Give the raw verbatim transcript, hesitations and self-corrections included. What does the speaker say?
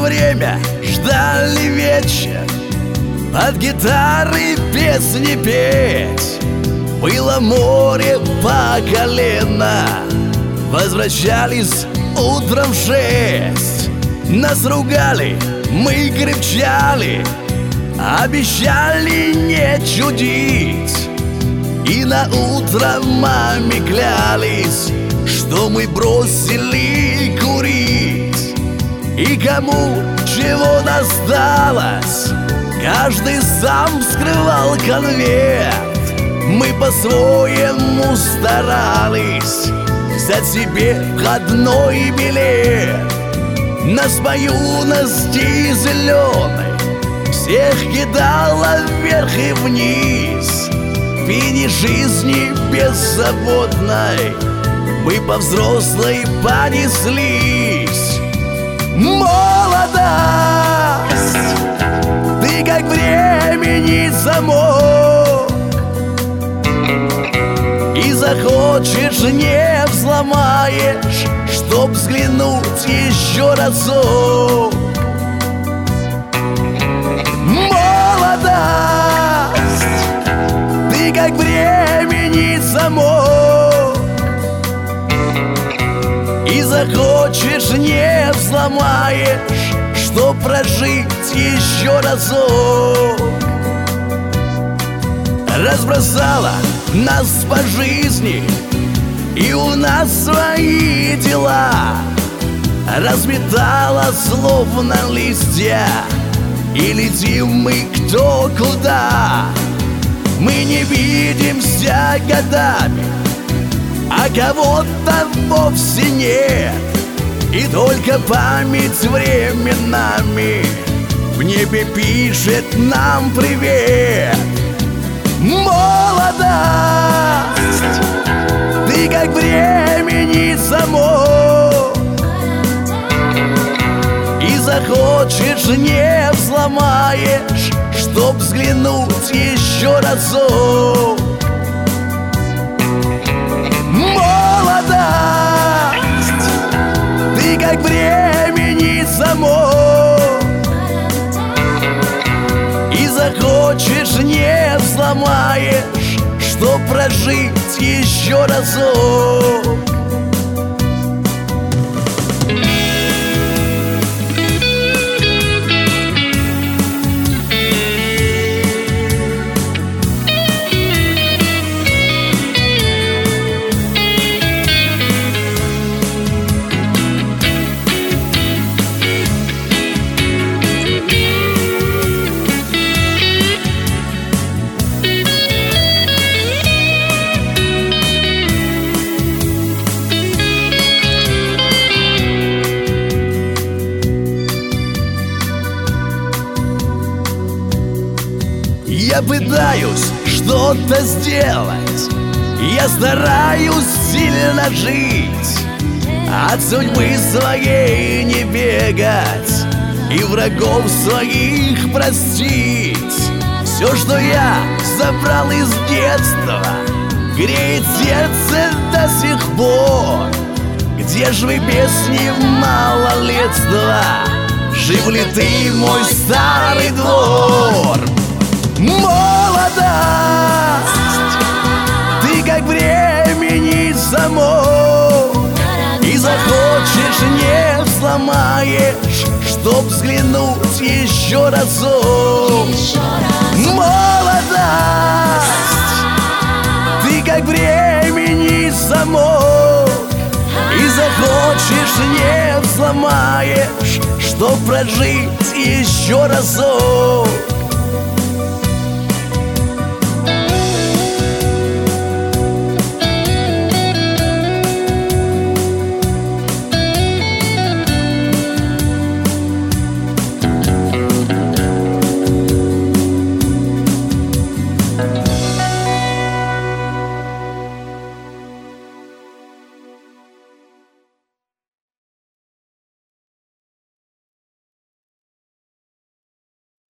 время ждали вечер, под гитары песни петь. Было море по колено, возвращались утром в шесть. Нас ругали, мы кричали, обещали не чудить. И на утро маме клялись, что мы бросили курить. И кому чего досталось, каждый сам вскрывал конверт. Мы по-своему старались взять себе входной билет. Нас по юности зеленой всех кидало вверх и вниз. В пене жизни беззаботной мы по взрослой понеслись. Молодость, ты как времени замок, и захочешь, не взломаешь, чтоб взглянуть еще разок. Молодость, ты как времени замок, и захочешь, не взломаешь, чтоб прожить еще разок. Разбросала нас по жизни, и у нас свои дела. Разметала словно листья, и летим мы кто куда. Мы не видимся годами, а кого-то вовсе нет. И только память временами в небе пишет нам привет. Молодость, ты как времени замок, и захочешь, не взломаешь, чтоб взглянуть еще разок. Молодость, ты как времени замок, и захочешь, не взломаешь, чтоб прожить еще разок. Я пытаюсь что-то сделать, я стараюсь сильно жить, от судьбы своей не бегать и врагов своих простить. Все, что я забрал из детства, греет сердце до сих пор. Где ж вы, песни малолетства? Жив ли ты, мой старый двор? Молодость, ты как времени замок, и захочешь, не взломаешь, чтоб взглянуть еще разок. Молодость, ты как времени замок, и захочешь, не взломаешь, чтоб прожить еще разок.